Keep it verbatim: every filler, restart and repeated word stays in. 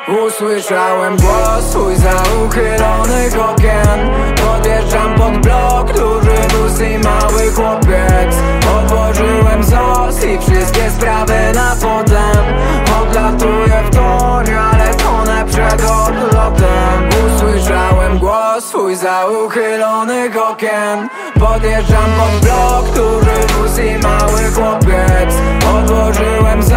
Usłyszałem głos twój za uchylonych okien. Podjeżdżam pod blok, duży bus i mały chłopiec. Odłożyłem sos i wszystkie sprawy na potem. Odlatuję w tonie, ale tonę przed odlotem. Usłyszałem głos twój za uchylonych okien. Podjeżdżam pod blok, duży bus i mały chłopiec. Odłożyłem